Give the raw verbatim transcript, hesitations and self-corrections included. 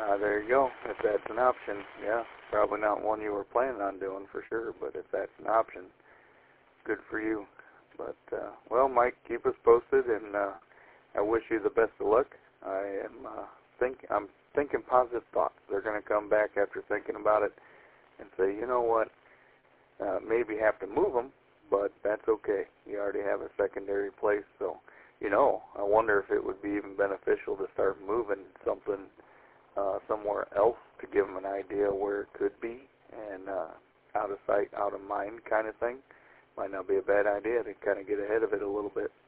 Uh, there you go. If that's an option, yeah. Probably not one you were planning on doing for sure, but if that's an option, good for you. But, uh, well, Mike, keep us posted, and uh, I wish you the best of luck. I am uh, think I'm thinking positive thoughts. They're going to come back after thinking about it and say, you know what, uh, maybe have to move them, but that's okay. You already have a secondary place, so, you know, I wonder if it would be even beneficial to start moving something uh, somewhere else to give them an idea where it could be, and uh, out of sight, out of mind kind of thing. Might not be a bad idea to kind of get ahead of it a little bit.